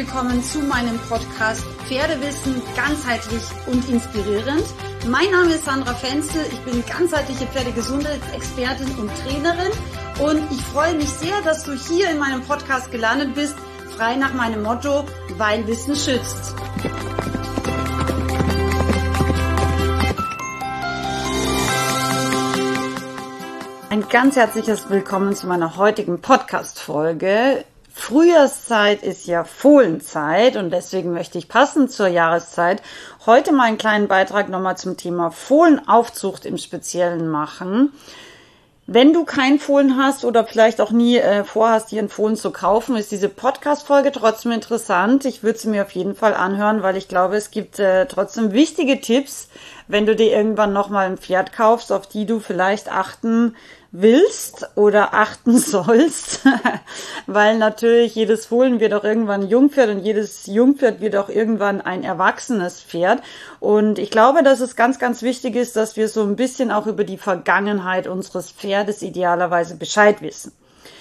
willkommen zu meinem Podcast Pferdewissen ganzheitlich und inspirierend. Mein Name ist Sandra Fenzel, ich bin ganzheitliche Pferdegesundheitsexpertin und Trainerin und ich freue mich sehr, dass du hier in meinem Podcast gelandet bist, frei nach meinem Motto, weil Wissen schützt. Ein ganz herzliches Willkommen zu meiner heutigen Podcast-Folge. Frühjahrszeit ist ja Fohlenzeit und deswegen möchte ich passend zur Jahreszeit heute mal einen kleinen Beitrag nochmal zum Thema Fohlenaufzucht im Speziellen machen. Wenn du kein Fohlen hast oder vielleicht auch nie vorhast, dir ein Fohlen zu kaufen, ist diese Podcast-Folge trotzdem interessant. Ich würde sie mir auf jeden Fall anhören, weil ich glaube, es gibt trotzdem wichtige Tipps, wenn du dir irgendwann nochmal ein Pferd kaufst, auf die du vielleicht achten willst oder achten sollst, weil natürlich jedes Fohlen wird auch irgendwann ein Jungpferd und jedes Jungpferd wird auch irgendwann ein erwachsenes Pferd. Und ich glaube, dass es ganz, ganz wichtig ist, dass wir so ein bisschen auch über die Vergangenheit unseres Pferdes idealerweise Bescheid wissen.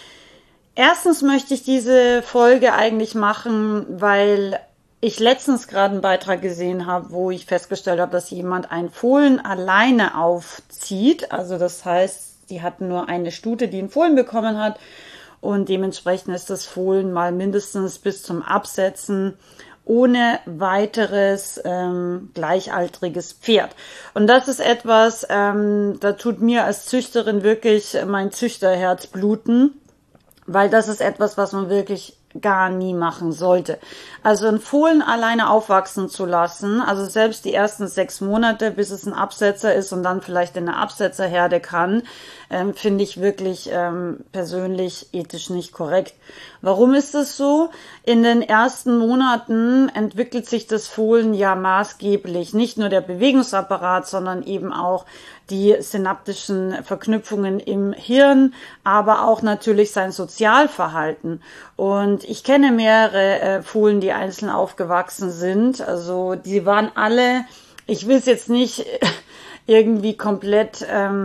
Erstens möchte ich diese Folge eigentlich machen, weil ich letztens gerade einen Beitrag gesehen habe, wo ich festgestellt habe, dass jemand ein Fohlen alleine aufzieht. Also das heißt, die hatten nur eine Stute, die ein Fohlen bekommen hat und dementsprechend ist das Fohlen mal mindestens bis zum Absetzen ohne weiteres gleichaltriges Pferd. Und das ist etwas, da tut mir als Züchterin wirklich mein Züchterherz bluten, weil das ist etwas, was man wirklich gar nie machen sollte. Also ein Fohlen alleine aufwachsen zu lassen, also selbst die ersten 6 Monate, bis es ein Absetzer ist und dann vielleicht in eine Absetzerherde kann, finde ich wirklich persönlich ethisch nicht korrekt. Warum ist das so? In den ersten Monaten entwickelt sich das Fohlen ja maßgeblich, nicht nur der Bewegungsapparat, sondern eben auch die synaptischen Verknüpfungen im Hirn, aber auch natürlich sein Sozialverhalten. Und ich kenne mehrere Fohlen, die einzeln aufgewachsen sind. Also die waren alle, ich will es jetzt nicht irgendwie komplett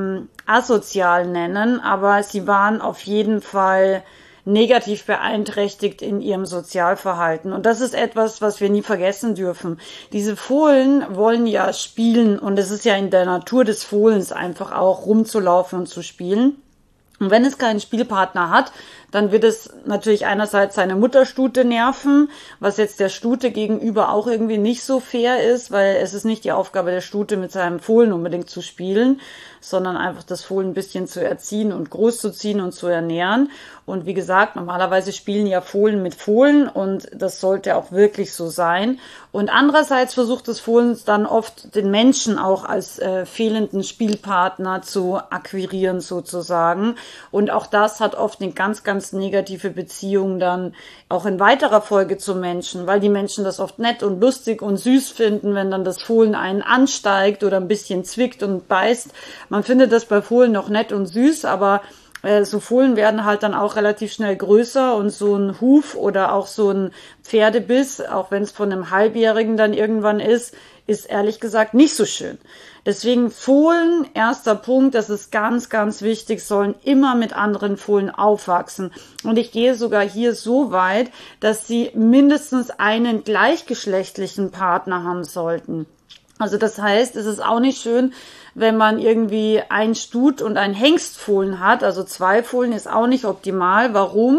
asozial nennen, aber sie waren auf jeden Fall negativ beeinträchtigt in ihrem Sozialverhalten. Und das ist etwas, was wir nie vergessen dürfen. Diese Fohlen wollen ja spielen und es ist ja in der Natur des Fohlens einfach auch rumzulaufen und zu spielen. Und wenn es keinen Spielpartner hat, dann wird es natürlich einerseits seine Mutterstute nerven, was jetzt der Stute gegenüber auch irgendwie nicht so fair ist, weil es ist nicht die Aufgabe der Stute, mit seinem Fohlen unbedingt zu spielen, sondern einfach das Fohlen ein bisschen zu erziehen und großzuziehen und zu ernähren. Und wie gesagt, normalerweise spielen ja Fohlen mit Fohlen und das sollte auch wirklich so sein. Und andererseits versucht das Fohlen dann oft den Menschen auch als fehlenden Spielpartner zu akquirieren sozusagen. Und auch das hat oft eine ganz, ganz negative Beziehung dann auch in weiterer Folge zu Menschen, weil die Menschen das oft nett und lustig und süß finden, wenn dann das Fohlen einen ansteigt oder ein bisschen zwickt und beißt. Man findet das bei Fohlen noch nett und süß, aber so Fohlen werden halt dann auch relativ schnell größer und so ein Huf oder auch so ein Pferdebiss, auch wenn es von einem Halbjährigen dann irgendwann ist ehrlich gesagt nicht so schön. Deswegen Fohlen, erster Punkt, das ist ganz, ganz wichtig, sollen immer mit anderen Fohlen aufwachsen. Und ich gehe sogar hier so weit, dass sie mindestens einen gleichgeschlechtlichen Partner haben sollten. Also das heißt, es ist auch nicht schön, wenn man irgendwie ein Stut und ein Hengstfohlen hat. Also 2 Fohlen ist auch nicht optimal. Warum?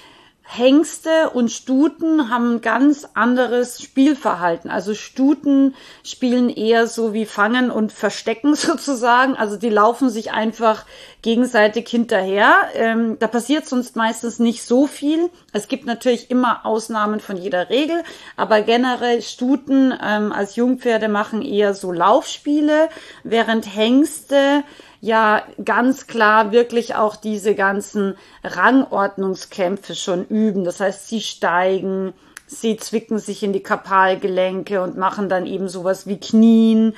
Hengste und Stuten haben ein ganz anderes Spielverhalten. Also Stuten spielen eher so wie Fangen und Verstecken sozusagen. Also die laufen sich einfach gegenseitig hinterher. Da passiert sonst meistens nicht so viel. Es gibt natürlich immer Ausnahmen von jeder Regel, aber generell Stuten als Jungpferde machen eher so Laufspiele, während Hengste ja ganz klar wirklich auch diese ganzen Rangordnungskämpfe schon üben. Das heißt, sie steigen, sie zwicken sich in die Karpalgelenke und machen dann eben sowas wie Knien.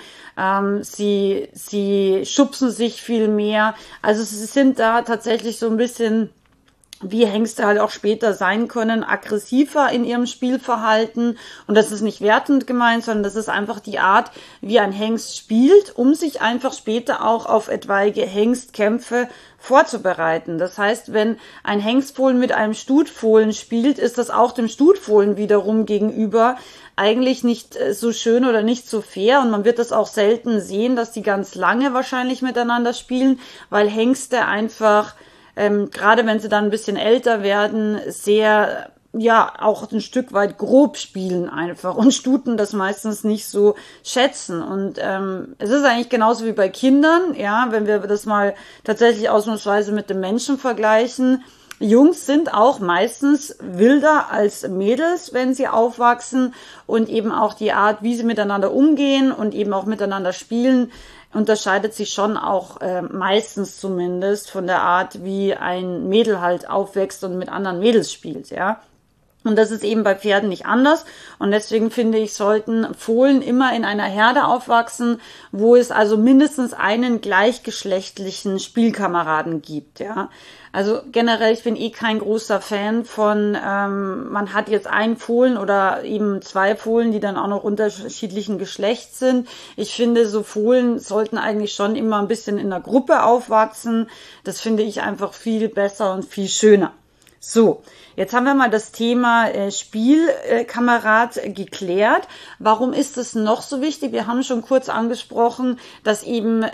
Sie schubsen sich viel mehr. Also sie sind da tatsächlich so ein bisschen wie Hengste halt auch später sein können, aggressiver in ihrem Spielverhalten. Und das ist nicht wertend gemeint, sondern das ist einfach die Art, wie ein Hengst spielt, um sich einfach später auch auf etwaige Hengstkämpfe vorzubereiten. Das heißt, wenn ein Hengstfohlen mit einem Stutfohlen spielt, ist das auch dem Stutfohlen wiederum gegenüber eigentlich nicht so schön oder nicht so fair. Und man wird das auch selten sehen, dass die ganz lange wahrscheinlich miteinander spielen, weil Hengste einfach gerade wenn sie dann ein bisschen älter werden, sehr, ja, auch ein Stück weit grob spielen einfach und Stuten das meistens nicht so schätzen. Und es ist eigentlich genauso wie bei Kindern, ja, wenn wir das mal tatsächlich ausnahmsweise mit dem Menschen vergleichen. Jungs sind auch meistens wilder als Mädels, wenn sie aufwachsen, und eben auch die Art, wie sie miteinander umgehen und eben auch miteinander spielen, unterscheidet sich schon auch meistens zumindest von der Art, wie ein Mädel halt aufwächst und mit anderen Mädels spielt, ja. Und das ist eben bei Pferden nicht anders. Und deswegen finde ich, sollten Fohlen immer in einer Herde aufwachsen, wo es also mindestens einen gleichgeschlechtlichen Spielkameraden gibt, ja. Also generell, ich bin kein großer Fan von, man hat jetzt einen Fohlen oder eben zwei Fohlen, die dann auch noch unterschiedlichen Geschlechts sind. Ich finde, so Fohlen sollten eigentlich schon immer ein bisschen in der Gruppe aufwachsen. Das finde ich einfach viel besser und viel schöner. So, jetzt haben wir mal das Thema Spielkamerad geklärt. Warum ist es noch so wichtig? Wir haben schon kurz angesprochen, dass eben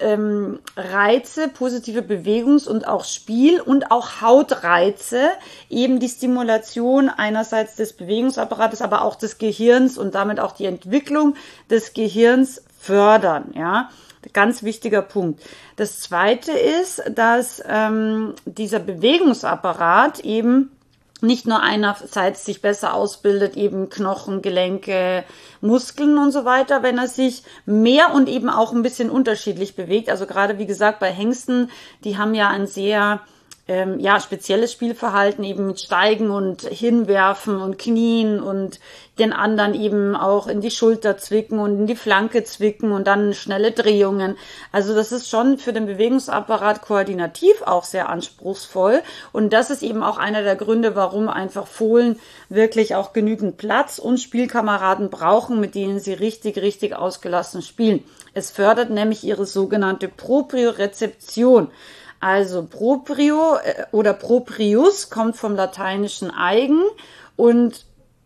Reize, positive Bewegungs- und auch Spiel und auch Hautreize eben die Stimulation einerseits des Bewegungsapparates, aber auch des Gehirns und damit auch die Entwicklung des Gehirns fördern, ja. Ganz wichtiger Punkt. Das Zweite ist, dass dieser Bewegungsapparat eben nicht nur einerseits sich besser ausbildet, eben Knochen, Gelenke, Muskeln und so weiter, wenn er sich mehr und eben auch ein bisschen unterschiedlich bewegt. Also gerade wie gesagt bei Hengsten, die haben ja ein sehr spezielles Spielverhalten, eben mit Steigen und Hinwerfen und Knien und den anderen eben auch in die Schulter zwicken und in die Flanke zwicken und dann schnelle Drehungen. Also das ist schon für den Bewegungsapparat koordinativ auch sehr anspruchsvoll, und das ist eben auch einer der Gründe, warum einfach Fohlen wirklich auch genügend Platz und Spielkameraden brauchen, mit denen sie richtig ausgelassen spielen. Es fördert nämlich ihre sogenannte Propriorezeption. Also Proprio oder Proprius kommt vom lateinischen Eigen und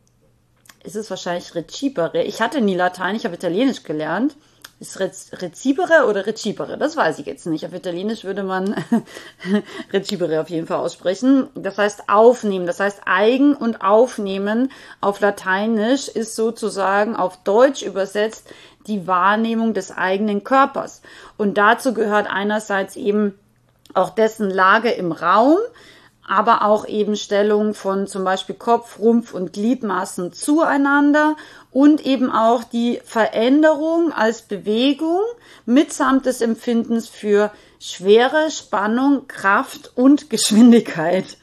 ist es wahrscheinlich recipere. Ich hatte nie Latein, ich habe Italienisch gelernt. Ist recipere oder recipere? Das weiß ich jetzt nicht. Auf Italienisch würde man recipere auf jeden Fall aussprechen. Das heißt aufnehmen, das heißt Eigen und aufnehmen auf Lateinisch ist sozusagen auf Deutsch übersetzt die Wahrnehmung des eigenen Körpers. Und dazu gehört einerseits eben auch dessen Lage im Raum, aber auch eben Stellung von zum Beispiel Kopf, Rumpf und Gliedmaßen zueinander und eben auch die Veränderung als Bewegung mitsamt des Empfindens für Schwere, Spannung, Kraft und Geschwindigkeit.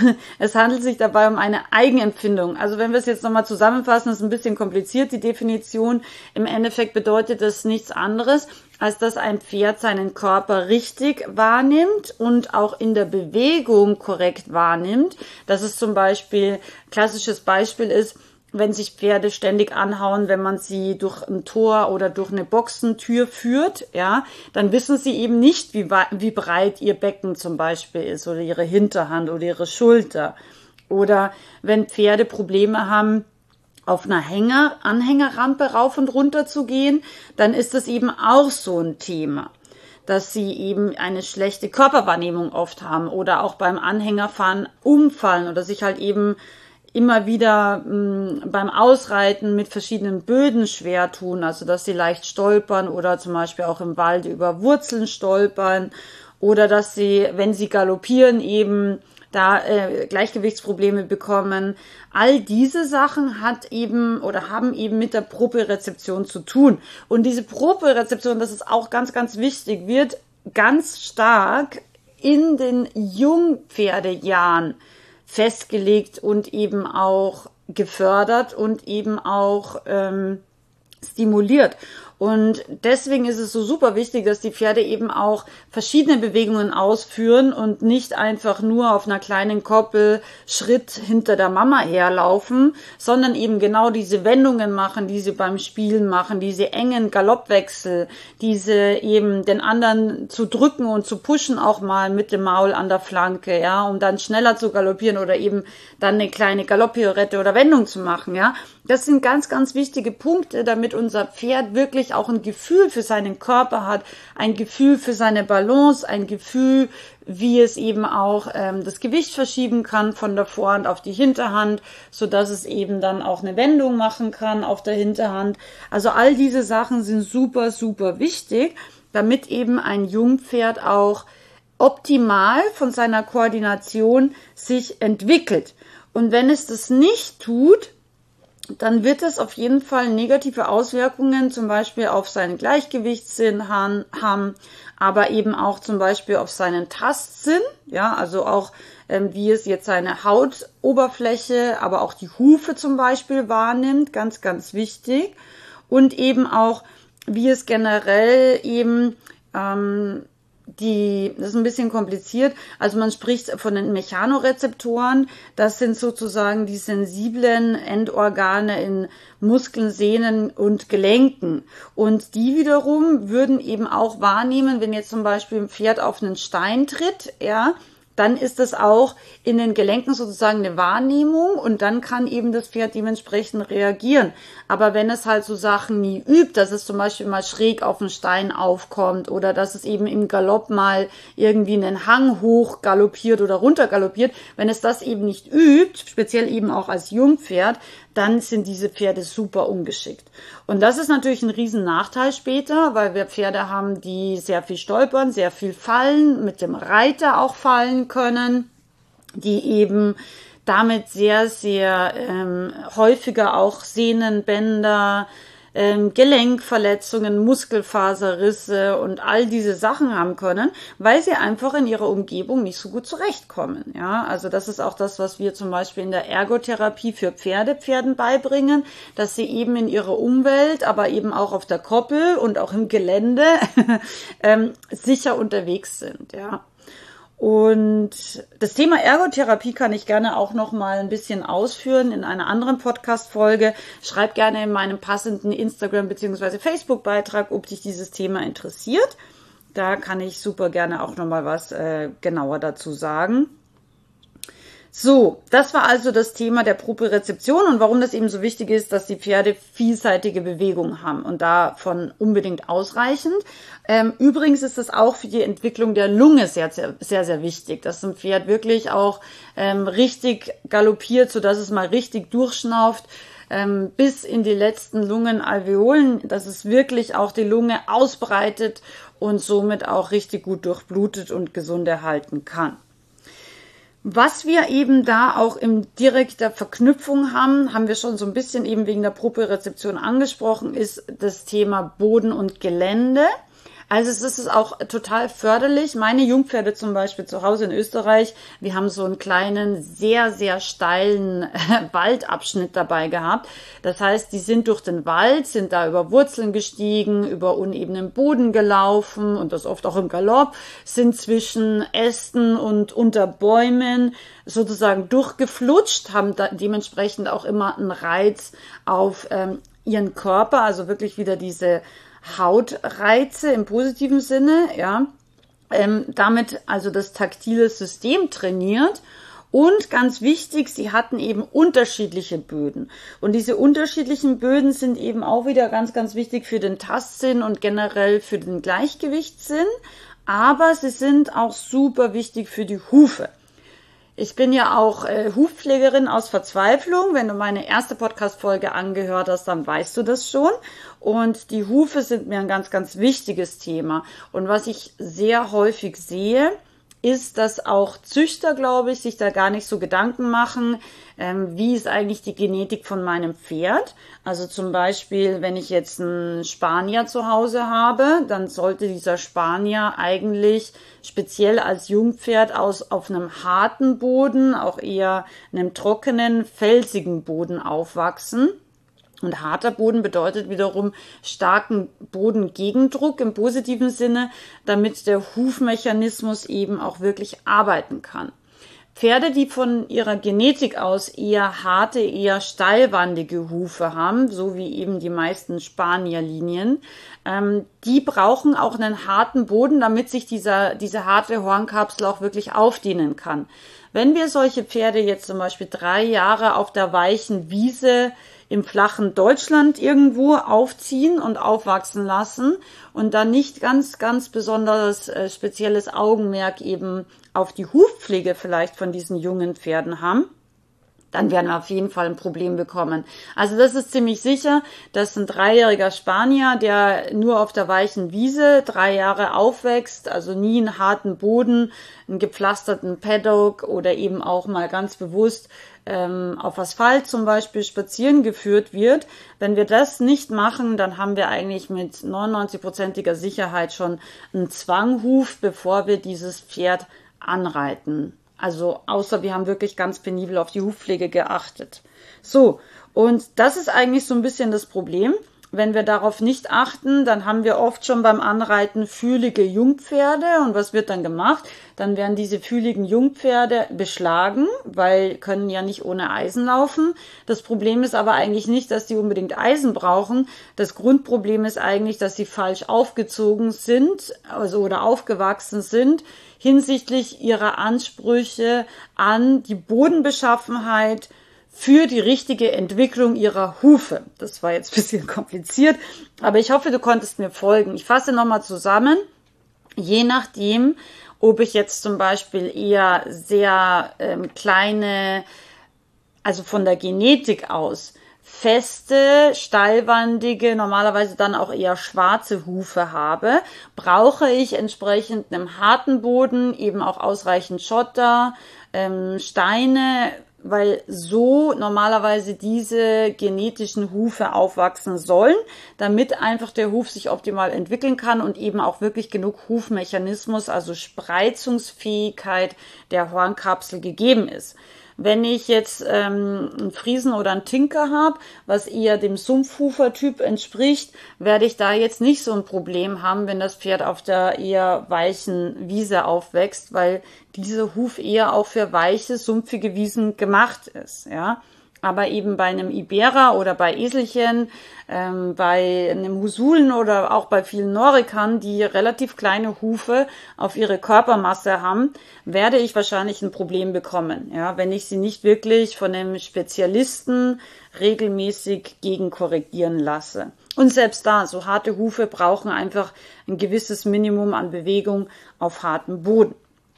Es handelt sich dabei um eine Eigenempfindung. Also wenn wir es jetzt nochmal zusammenfassen, ist ein bisschen kompliziert, die Definition. Im Endeffekt bedeutet das nichts anderes, als dass ein Pferd seinen Körper richtig wahrnimmt und auch in der Bewegung korrekt wahrnimmt. Das ist zum Beispiel, klassisches Beispiel ist, wenn sich Pferde ständig anhauen, wenn man sie durch ein Tor oder durch eine Boxentür führt, ja, dann wissen sie eben nicht, wie breit ihr Becken zum Beispiel ist oder ihre Hinterhand oder ihre Schulter. Oder wenn Pferde Probleme haben, auf einer Anhängerrampe rauf und runter zu gehen, dann ist das eben auch so ein Thema, dass sie eben eine schlechte Körperwahrnehmung oft haben oder auch beim Anhängerfahren umfallen oder sich halt eben immer wieder beim Ausreiten mit verschiedenen Böden schwer tun, also dass sie leicht stolpern oder zum Beispiel auch im Wald über Wurzeln stolpern oder dass sie, wenn sie galoppieren, eben da Gleichgewichtsprobleme bekommen. All diese Sachen haben eben mit der Propriorezeption zu tun. Und diese Propriorezeption, das ist auch ganz wichtig, wird ganz stark in den Jungpferdejahren festgelegt und eben auch gefördert und eben auch stimuliert. Und deswegen ist es so super wichtig, dass die Pferde eben auch verschiedene Bewegungen ausführen und nicht einfach nur auf einer kleinen Koppel Schritt hinter der Mama herlaufen, sondern eben genau diese Wendungen machen, die sie beim Spielen machen, diese engen Galoppwechsel, diese eben den anderen zu drücken und zu pushen auch mal mit dem Maul an der Flanke, ja, um dann schneller zu galoppieren oder eben dann eine kleine Galopppirouette oder Wendung zu machen, ja. Das sind ganz, ganz wichtige Punkte, damit unser Pferd wirklich auch ein Gefühl für seinen Körper hat, ein Gefühl für seine Balance, ein Gefühl, wie es eben auch das Gewicht verschieben kann von der Vorhand auf die Hinterhand, so dass es eben dann auch eine Wendung machen kann auf der Hinterhand. Also all diese Sachen sind super, super wichtig, damit eben ein Jungpferd auch optimal von seiner Koordination sich entwickelt. Und wenn es das nicht tut, dann wird es auf jeden Fall negative Auswirkungen zum Beispiel auf seinen Gleichgewichtssinn haben, aber eben auch zum Beispiel auf seinen Tastsinn, ja, also auch wie es jetzt seine Hautoberfläche, aber auch die Hufe zum Beispiel wahrnimmt, ganz, ganz wichtig, und eben auch wie es generell eben das ist ein bisschen kompliziert. Also man spricht von den Mechanorezeptoren. Das sind sozusagen die sensiblen Endorgane in Muskeln, Sehnen und Gelenken. Und die wiederum würden eben auch wahrnehmen, wenn jetzt zum Beispiel ein Pferd auf einen Stein tritt, ja, dann ist das auch in den Gelenken sozusagen eine Wahrnehmung und dann kann eben das Pferd dementsprechend reagieren. Aber wenn es halt so Sachen nie übt, dass es zum Beispiel mal schräg auf den Stein aufkommt oder dass es eben im Galopp mal irgendwie einen Hang hoch galoppiert oder runter galoppiert, wenn es das eben nicht übt, speziell eben auch als Jungpferd, dann sind diese Pferde super ungeschickt. Und das ist natürlich ein riesen Nachteil später, weil wir Pferde haben, die sehr viel stolpern, sehr viel fallen, mit dem Reiter auch fallen können, die eben damit sehr, sehr häufiger auch Sehnenbänder, Gelenkverletzungen, Muskelfaserrisse und all diese Sachen haben können, weil sie einfach in ihrer Umgebung nicht so gut zurechtkommen. Ja, also das ist auch das, was wir zum Beispiel in der Ergotherapie für Pferden beibringen, dass sie eben in ihrer Umwelt, aber eben auch auf der Koppel und auch im Gelände sicher unterwegs sind. Ja. Und das Thema Ergotherapie kann ich gerne auch noch mal ein bisschen ausführen in einer anderen Podcast-Folge. Schreib gerne in meinem passenden Instagram- bzw. Facebook-Beitrag, ob dich dieses Thema interessiert. Da kann ich super gerne auch noch mal was genauer dazu sagen. So, das war also das Thema der Propriozeption und warum das eben so wichtig ist, dass die Pferde vielseitige Bewegungen haben und davon unbedingt ausreichend. Übrigens ist es auch für die Entwicklung der Lunge sehr, sehr, sehr, sehr wichtig, dass ein Pferd wirklich auch richtig galoppiert, sodass es mal richtig durchschnauft bis in die letzten Lungenalveolen, dass es wirklich auch die Lunge ausbreitet und somit auch richtig gut durchblutet und gesund erhalten kann. Was wir eben da auch in direkter Verknüpfung haben wir schon so ein bisschen eben wegen der Propriozeption angesprochen, ist das Thema Boden und Gelände. Also es ist auch total förderlich. Meine Jungpferde zum Beispiel zu Hause in Österreich, wir haben so einen kleinen, sehr, sehr steilen Waldabschnitt dabei gehabt. Das heißt, die sind durch den Wald, sind da über Wurzeln gestiegen, über unebenen Boden gelaufen und das oft auch im Galopp, sind zwischen Ästen und unter Bäumen sozusagen durchgeflutscht, haben da dementsprechend auch immer einen Reiz auf ihren Körper, also wirklich wieder diese Hautreize im positiven Sinne, ja, damit also das taktile System trainiert. Und ganz wichtig, sie hatten eben unterschiedliche Böden. Und diese unterschiedlichen Böden sind eben auch wieder ganz, ganz wichtig für den Tastsinn und generell für den Gleichgewichtssinn. Aber sie sind auch super wichtig für die Hufe. Ich bin ja auch Hufpflegerin aus Verzweiflung. Wenn du meine erste Podcast-Folge angehört hast, dann weißt du das schon. Und die Hufe sind mir ein ganz, ganz wichtiges Thema. Und was ich sehr häufig sehe, ist, dass auch Züchter, glaube ich, sich da gar nicht so Gedanken machen, wie ist eigentlich die Genetik von meinem Pferd. Also zum Beispiel, wenn ich jetzt einen Spanier zu Hause habe, dann sollte dieser Spanier eigentlich speziell als Jungpferd auf einem harten Boden, auch eher einem trockenen, felsigen Boden aufwachsen. Und harter Boden bedeutet wiederum starken Bodengegendruck im positiven Sinne, damit der Hufmechanismus eben auch wirklich arbeiten kann. Pferde, die von ihrer Genetik aus eher harte, eher steilwandige Hufe haben, so wie eben die meisten Spanier-Linien, die brauchen auch einen harten Boden, damit sich diese harte Hornkapsel auch wirklich aufdehnen kann. Wenn wir solche Pferde jetzt zum Beispiel 3 Jahre auf der weichen Wiese im flachen Deutschland irgendwo aufziehen und aufwachsen lassen und dann nicht ganz, ganz besonders spezielles Augenmerk eben auf die Hufpflege vielleicht von diesen jungen Pferden haben, dann werden wir auf jeden Fall ein Problem bekommen. Also das ist ziemlich sicher, dass ein 3-jähriger Spanier, der nur auf der weichen Wiese 3 Jahre aufwächst, also nie einen harten Boden, einen gepflasterten Paddock oder eben auch mal ganz bewusst auf Asphalt zum Beispiel spazieren geführt wird. Wenn wir das nicht machen, dann haben wir eigentlich mit 99%iger Sicherheit schon einen Zwanghuf, bevor wir dieses Pferd anreiten. Also außer wir haben wirklich ganz penibel auf die Hufpflege geachtet. So, und das ist eigentlich so ein bisschen das Problem. Wenn wir darauf nicht achten, dann haben wir oft schon beim Anreiten fühlige Jungpferde. Und was wird dann gemacht? Dann werden diese fühligen Jungpferde beschlagen, weil können ja nicht ohne Eisen laufen. Das Problem ist aber eigentlich nicht, dass die unbedingt Eisen brauchen. Das Grundproblem ist eigentlich, dass sie falsch aufgezogen sind, also oder aufgewachsen sind hinsichtlich ihrer Ansprüche an die Bodenbeschaffenheit für die richtige Entwicklung ihrer Hufe. Das war jetzt ein bisschen kompliziert, aber ich hoffe, du konntest mir folgen. Ich fasse nochmal zusammen. Je nachdem, ob ich jetzt zum Beispiel eher sehr kleine, also von der Genetik aus, feste, steilwandige, normalerweise dann auch eher schwarze Hufe habe, brauche ich entsprechend einem harten Boden, eben auch ausreichend Schotter, Steine, weil so normalerweise diese genetischen Hufe aufwachsen sollen, damit einfach der Huf sich optimal entwickeln kann und eben auch wirklich genug Hufmechanismus, also Spreizungsfähigkeit der Hornkapsel gegeben ist. Wenn ich jetzt einen Friesen oder einen Tinker habe, was eher dem Sumpfhufer-Typ entspricht, werde ich da jetzt nicht so ein Problem haben, wenn das Pferd auf der eher weichen Wiese aufwächst, weil dieser Huf eher auch für weiche, sumpfige Wiesen gemacht ist, ja. Aber eben bei einem Iberer oder bei Eselchen, bei einem Husulen oder auch bei vielen Norikern, die relativ kleine Hufe auf ihre Körpermasse haben, werde ich wahrscheinlich ein Problem bekommen, ja, wenn ich sie nicht wirklich von einem Spezialisten regelmäßig gegenkorrigieren lasse. Und selbst da, so harte Hufe brauchen einfach ein gewisses Minimum an Bewegung auf hartem Boden.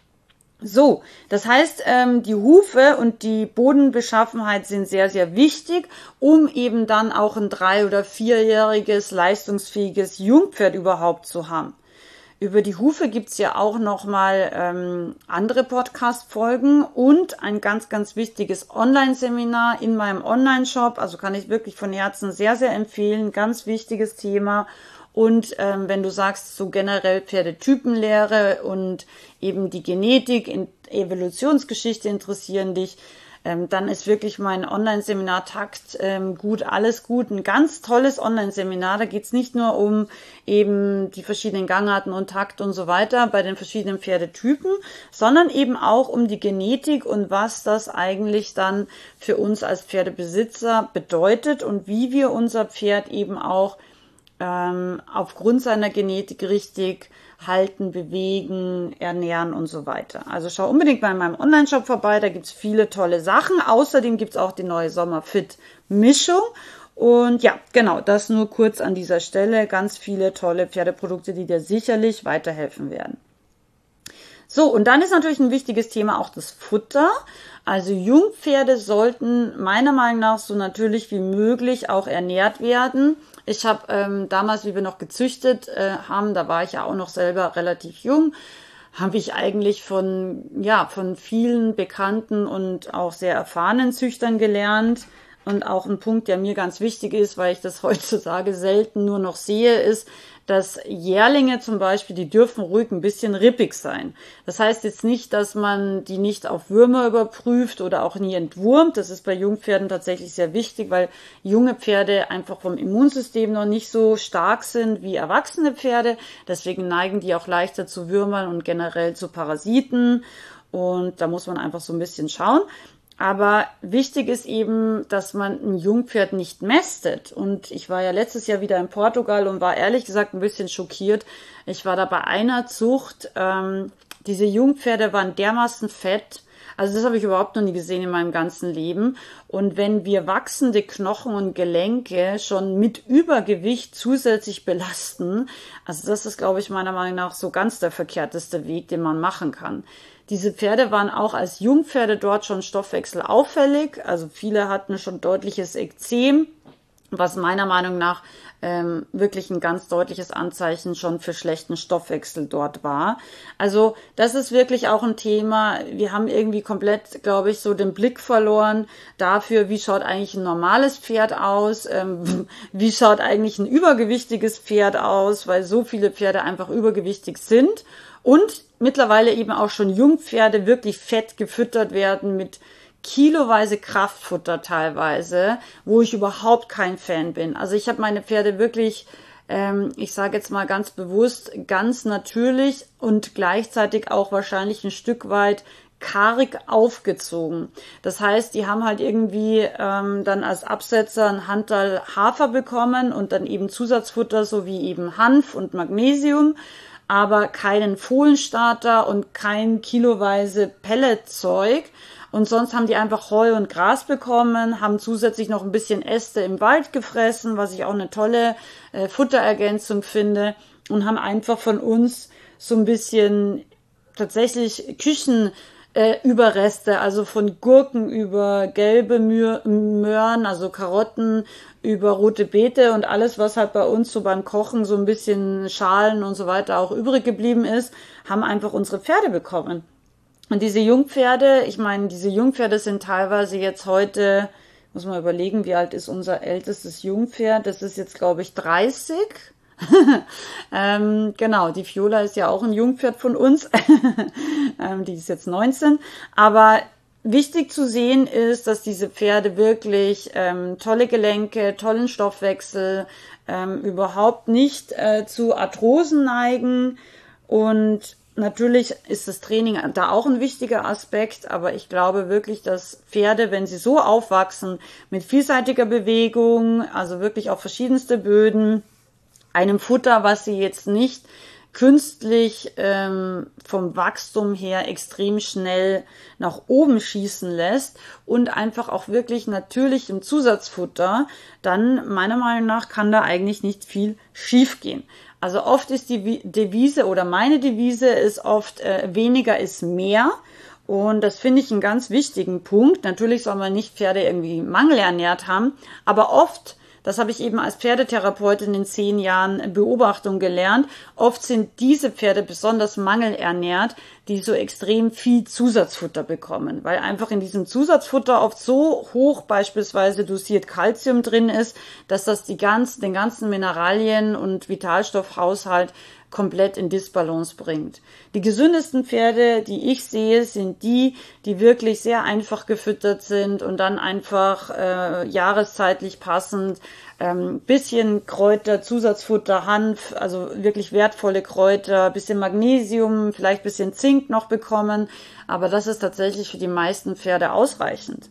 So, das heißt, die Hufe und die Bodenbeschaffenheit sind sehr, sehr wichtig, um eben dann auch ein 3- oder 4-jähriges leistungsfähiges Jungpferd überhaupt zu haben. Über die Hufe gibt's ja auch nochmal andere Podcast-Folgen und ein ganz, ganz wichtiges Online-Seminar in meinem Online-Shop. Also kann ich wirklich von Herzen sehr, sehr empfehlen. Ganz wichtiges Thema. Und wenn du sagst, so generell Pferdetypenlehre und eben die Genetik, Evolutionsgeschichte interessieren dich, dann ist wirklich mein Online-Seminar Takt gut, alles gut. Ein ganz tolles Online-Seminar. Da geht's nicht nur um eben die verschiedenen Gangarten und Takt und so weiter bei den verschiedenen Pferdetypen, sondern eben auch um die Genetik und was das eigentlich dann für uns als Pferdebesitzer bedeutet und wie wir unser Pferd eben auch aufgrund seiner Genetik richtig halten, bewegen, ernähren und so weiter. Also schau unbedingt mal in meinem Online-Shop vorbei, da gibt's viele tolle Sachen. Außerdem gibt's auch die neue Sommerfit-Mischung. Und ja, genau, das nur kurz an dieser Stelle. Ganz viele tolle Pferdeprodukte, die dir sicherlich weiterhelfen werden. So, und dann ist natürlich ein wichtiges Thema auch das Futter. Also Jungpferde sollten meiner Meinung nach so natürlich wie möglich auch ernährt werden. Ich habe damals, wie wir noch gezüchtet haben, da war ich ja auch noch selber relativ jung, habe ich eigentlich von vielen bekannten und auch sehr erfahrenen Züchtern gelernt. Und auch ein Punkt, der mir ganz wichtig ist, weil ich das heutzutage selten nur noch sehe, ist, dass Jährlinge zum Beispiel, die dürfen ruhig ein bisschen rippig sein. Das heißt jetzt nicht, dass man die nicht auf Würmer überprüft oder auch nie entwurmt. Das ist bei Jungpferden tatsächlich sehr wichtig, weil junge Pferde einfach vom Immunsystem noch nicht so stark sind wie erwachsene Pferde. Deswegen neigen die auch leichter zu Würmern und generell zu Parasiten. Und da muss man einfach so ein bisschen schauen. Aber wichtig ist eben, dass man ein Jungpferd nicht mästet. Und ich war ja letztes Jahr wieder in Portugal und war ehrlich gesagt ein bisschen schockiert. Ich war da bei einer Zucht. Diese Jungpferde waren dermaßen fett. Also das habe ich überhaupt noch nie gesehen in meinem ganzen Leben. Und wenn wir wachsende Knochen und Gelenke schon mit Übergewicht zusätzlich belasten, also das ist, glaube ich, meiner Meinung nach so ganz der verkehrteste Weg, den man machen kann. Diese Pferde waren auch als Jungpferde dort schon stoffwechselauffällig. Also viele hatten schon deutliches Ekzem, was meiner Meinung nach wirklich ein ganz deutliches Anzeichen schon für schlechten Stoffwechsel dort war. Also das ist wirklich auch ein Thema. Wir haben irgendwie komplett, glaube ich, so den Blick verloren dafür, wie schaut eigentlich ein normales Pferd aus, wie schaut eigentlich ein übergewichtiges Pferd aus, weil so viele Pferde einfach übergewichtig sind und mittlerweile eben auch schon Jungpferde wirklich fett gefüttert werden mit kiloweise Kraftfutter teilweise, wo ich überhaupt kein Fan bin. Also ich habe meine Pferde wirklich, ich sage jetzt mal ganz bewusst, ganz natürlich und gleichzeitig auch wahrscheinlich ein Stück weit karg aufgezogen. Das heißt, die haben halt irgendwie dann als Absetzer ein Handteil Hafer bekommen und dann eben Zusatzfutter sowie eben Hanf und Magnesium, aber keinen Fohlenstarter und kein kiloweise Pelletzeug. Und sonst haben die einfach Heu und Gras bekommen, haben zusätzlich noch ein bisschen Äste im Wald gefressen, was ich auch eine tolle Futterergänzung finde, und haben einfach von uns so ein bisschen tatsächlich Küchenüberreste, also von Gurken über gelbe Möhren, also Karotten, über rote Beete und alles, was halt bei uns so beim Kochen so ein bisschen Schalen und so weiter auch übrig geblieben ist, haben einfach unsere Pferde bekommen. Und diese Jungpferde, ich meine, diese Jungpferde sind teilweise jetzt heute, muss man überlegen, wie alt ist unser ältestes Jungpferd? Das ist jetzt, glaube ich, 30. Genau, die Viola ist ja auch ein Jungpferd von uns. Die ist jetzt 19. Aber wichtig zu sehen ist, dass diese Pferde wirklich tolle Gelenke, tollen Stoffwechsel, überhaupt nicht zu Arthrosen neigen. Und natürlich ist das Training da auch ein wichtiger Aspekt, aber ich glaube wirklich, dass Pferde, wenn sie so aufwachsen, mit vielseitiger Bewegung, also wirklich auf verschiedenste Böden, einem Futter, was sie jetzt nicht künstlich vom Wachstum her extrem schnell nach oben schießen lässt und einfach auch wirklich natürlich im Zusatzfutter, dann meiner Meinung nach kann da eigentlich nicht viel schiefgehen. Also oft ist die Devise oder meine Devise ist oft weniger ist mehr. Und das finde ich einen ganz wichtigen Punkt. Natürlich soll man nicht Pferde irgendwie mangelernährt haben, aber oft, das habe ich eben als Pferdetherapeutin in 10 Jahren Beobachtung gelernt, oft sind diese Pferde besonders mangelernährt, die so extrem viel Zusatzfutter bekommen, weil einfach in diesem Zusatzfutter oft so hoch beispielsweise dosiert Kalzium drin ist, dass das den ganzen Mineralien- und Vitalstoffhaushalt komplett in Disbalance bringt. Die gesündesten Pferde, die ich sehe, sind die, die wirklich sehr einfach gefüttert sind und dann einfach jahreszeitlich passend bisschen Kräuter, Zusatzfutter, Hanf, also wirklich wertvolle Kräuter, bisschen Magnesium, vielleicht bisschen Zink noch bekommen. Aber das ist tatsächlich für die meisten Pferde ausreichend.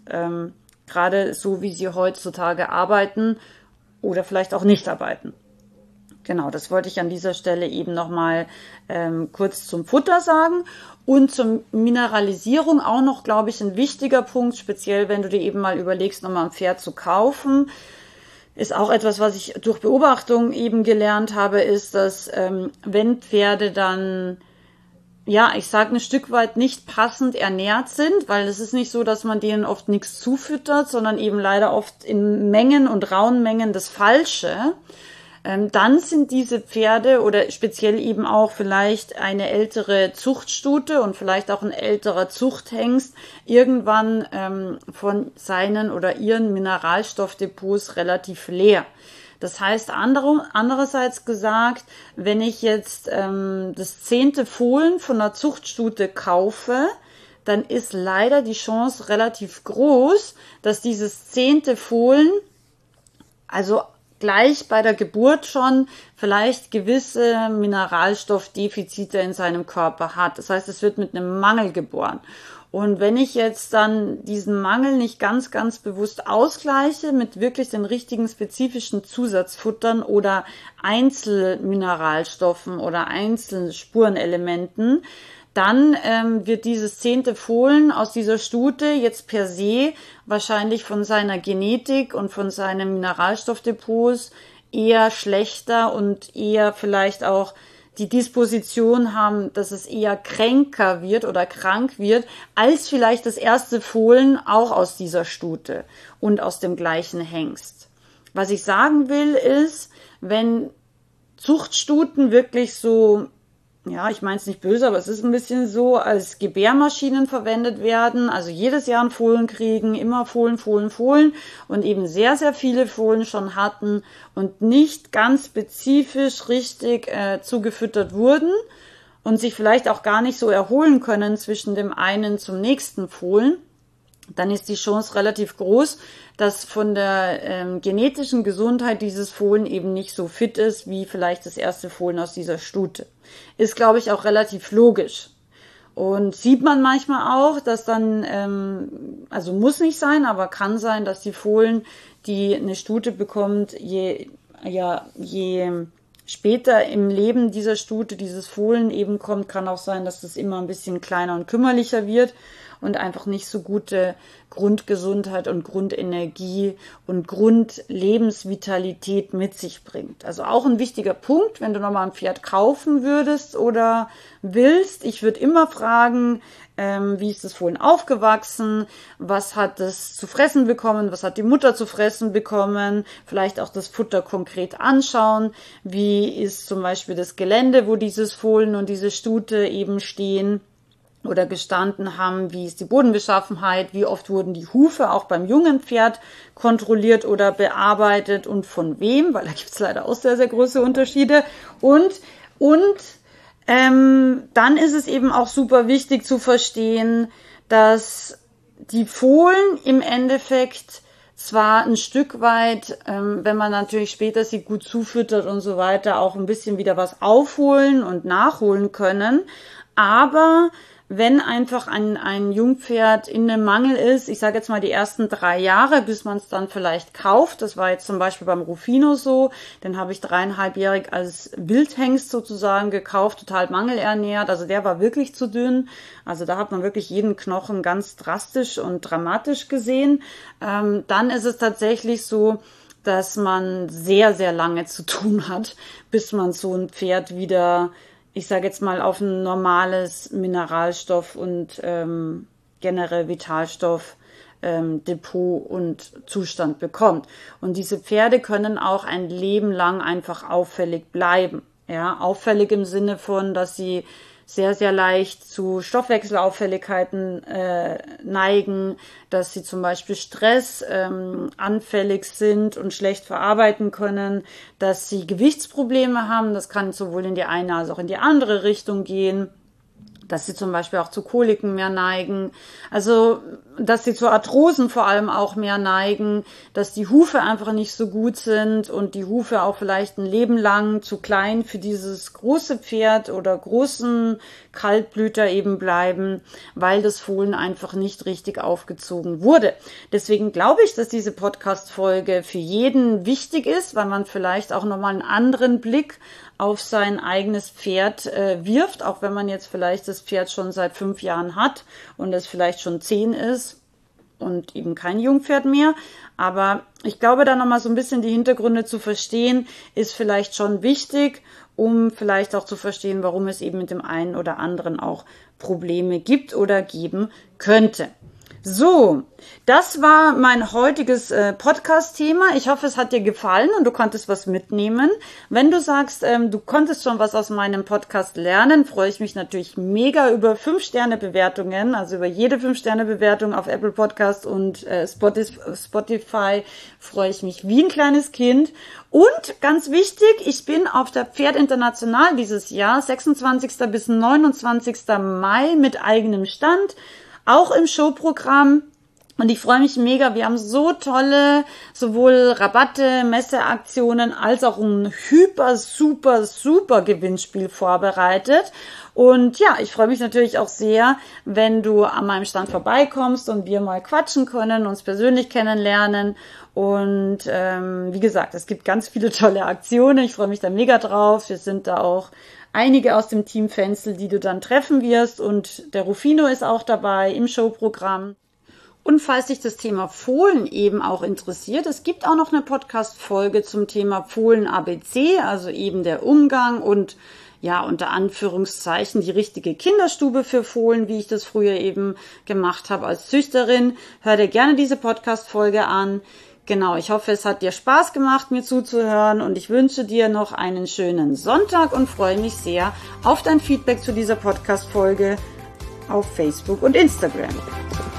Gerade so, wie sie heutzutage arbeiten oder vielleicht auch nicht arbeiten. Genau, das wollte ich an dieser Stelle eben nochmal kurz zum Futter sagen. Und zur Mineralisierung auch noch, glaube ich, ein wichtiger Punkt, speziell wenn du dir eben mal überlegst, nochmal ein Pferd zu kaufen. Ist auch etwas, was ich durch Beobachtung eben gelernt habe, ist, dass wenn Pferde dann, ja, ich sage ein Stück weit nicht passend ernährt sind, weil es ist nicht so, dass man denen oft nichts zufüttert, sondern eben leider oft in Mengen und rauen Mengen das Falsche. Dann sind diese Pferde oder speziell eben auch vielleicht eine ältere Zuchtstute und vielleicht auch ein älterer Zuchthengst irgendwann von seinen oder ihren Mineralstoffdepots relativ leer. Das heißt, andererseits gesagt, wenn ich jetzt das 10. Fohlen von einer Zuchtstute kaufe, dann ist leider die Chance relativ groß, dass dieses 10. Fohlen, also gleich bei der Geburt schon, vielleicht gewisse Mineralstoffdefizite in seinem Körper hat. Das heißt, es wird mit einem Mangel geboren. Und wenn ich jetzt dann diesen Mangel nicht ganz, ganz bewusst ausgleiche mit wirklich den richtigen spezifischen Zusatzfuttern oder Einzelmineralstoffen oder Einzelspurenelementen, dann wird dieses 10. Fohlen aus dieser Stute jetzt per se wahrscheinlich von seiner Genetik und von seinen Mineralstoffdepots eher schlechter und eher vielleicht auch die Disposition haben, dass es eher kränker wird oder krank wird, als vielleicht das erste Fohlen auch aus dieser Stute und aus dem gleichen Hengst. Was ich sagen will ist, wenn Zuchtstuten wirklich so, ja, ich meine es nicht böse, aber es ist ein bisschen so, als Gebärmaschinen verwendet werden, also jedes Jahr ein Fohlen kriegen, immer Fohlen und eben sehr, sehr viele Fohlen schon hatten und nicht ganz spezifisch richtig zugefüttert wurden und sich vielleicht auch gar nicht so erholen können zwischen dem einen zum nächsten Fohlen, dann ist die Chance relativ groß, dass von der genetischen Gesundheit dieses Fohlen eben nicht so fit ist, wie vielleicht das erste Fohlen aus dieser Stute. Ist, glaube ich, auch relativ logisch. Und sieht man manchmal auch, dass dann, also muss nicht sein, aber kann sein, dass die Fohlen, die eine Stute bekommt, je später im Leben dieser Stute dieses Fohlen eben kommt, kann auch sein, dass das immer ein bisschen kleiner und kümmerlicher wird und einfach nicht so gute Grundgesundheit und Grundenergie und Grundlebensvitalität mit sich bringt. Also auch ein wichtiger Punkt, wenn du nochmal ein Pferd kaufen würdest oder willst. Ich würde immer fragen, wie ist das Fohlen aufgewachsen, was hat es zu fressen bekommen, was hat die Mutter zu fressen bekommen, vielleicht auch das Futter konkret anschauen, wie ist zum Beispiel das Gelände, wo dieses Fohlen und diese Stute eben stehen oder gestanden haben, wie ist die Bodenbeschaffenheit, wie oft wurden die Hufe auch beim jungen Pferd kontrolliert oder bearbeitet und von wem, weil da gibt es leider auch sehr, sehr große Unterschiede. Und dann ist es eben auch super wichtig zu verstehen, dass die Fohlen im Endeffekt zwar ein Stück weit, wenn man natürlich später sie gut zufüttert und so weiter, auch ein bisschen wieder was aufholen und nachholen können, aber wenn einfach ein Jungpferd in einem Mangel ist, ich sage jetzt mal die ersten 3 Jahre, bis man es dann vielleicht kauft, das war jetzt zum Beispiel beim Rufino so, den habe ich 3,5-jährig als Wildhengst sozusagen gekauft, total mangelernährt, also der war wirklich zu dünn, also da hat man wirklich jeden Knochen ganz drastisch und dramatisch gesehen. Dann ist es tatsächlich so, dass man sehr, sehr lange zu tun hat, bis man so ein Pferd wieder, ich sage jetzt mal, auf ein normales Mineralstoff und generell Vitalstoff Depot und Zustand bekommt. Und diese Pferde können auch ein Leben lang einfach auffällig bleiben. Ja, auffällig im Sinne von, dass sie sehr, sehr leicht zu Stoffwechselauffälligkeiten neigen, dass sie zum Beispiel Stress anfällig sind und schlecht verarbeiten können, dass sie Gewichtsprobleme haben, das kann sowohl in die eine als auch in die andere Richtung gehen, dass sie zum Beispiel auch zu Koliken mehr neigen, also dass sie zu Arthrosen vor allem auch mehr neigen, dass die Hufe einfach nicht so gut sind und die Hufe auch vielleicht ein Leben lang zu klein für dieses große Pferd oder großen Kaltblüter eben bleiben, weil das Fohlen einfach nicht richtig aufgezogen wurde. Deswegen glaube ich, dass diese Podcast-Folge für jeden wichtig ist, weil man vielleicht auch nochmal einen anderen Blick auf sein eigenes Pferd wirft, auch wenn man jetzt vielleicht das Pferd schon seit 5 Jahren hat und es vielleicht schon 10 ist und eben kein Jungpferd mehr. Aber ich glaube, da nochmal so ein bisschen die Hintergründe zu verstehen, ist vielleicht schon wichtig, um vielleicht auch zu verstehen, warum es eben mit dem einen oder anderen auch Probleme gibt oder geben könnte. So, das war mein heutiges Podcast-Thema. Ich hoffe, es hat dir gefallen und du konntest was mitnehmen. Wenn du sagst, du konntest schon was aus meinem Podcast lernen, freue ich mich natürlich mega über 5-Sterne-Bewertungen, also über jede 5-Sterne-Bewertung auf Apple Podcast und Spotify freue ich mich wie ein kleines Kind. Und ganz wichtig, ich bin auf der Pferd International dieses Jahr, 26. bis 29. Mai mit eigenem Stand, auch im Showprogramm. Und ich freue mich mega. Wir haben so tolle sowohl Rabatte, Messeaktionen als auch ein super Gewinnspiel vorbereitet. Und ja, ich freue mich natürlich auch sehr, wenn du an meinem Stand vorbeikommst und wir mal quatschen können, uns persönlich kennenlernen. Und wie gesagt, es gibt ganz viele tolle Aktionen. Ich freue mich da mega drauf. Wir sind da auch einige aus dem Team Fenzel, die du dann treffen wirst. Und der Rufino ist auch dabei im Showprogramm. Und falls dich das Thema Fohlen eben auch interessiert, es gibt auch noch eine Podcast-Folge zum Thema Fohlen ABC, also eben der Umgang und ja, unter Anführungszeichen die richtige Kinderstube für Fohlen, wie ich das früher eben gemacht habe als Züchterin. Hör dir gerne diese Podcast-Folge an. Genau, ich hoffe, es hat dir Spaß gemacht, mir zuzuhören und ich wünsche dir noch einen schönen Sonntag und freue mich sehr auf dein Feedback zu dieser Podcast-Folge auf Facebook und Instagram.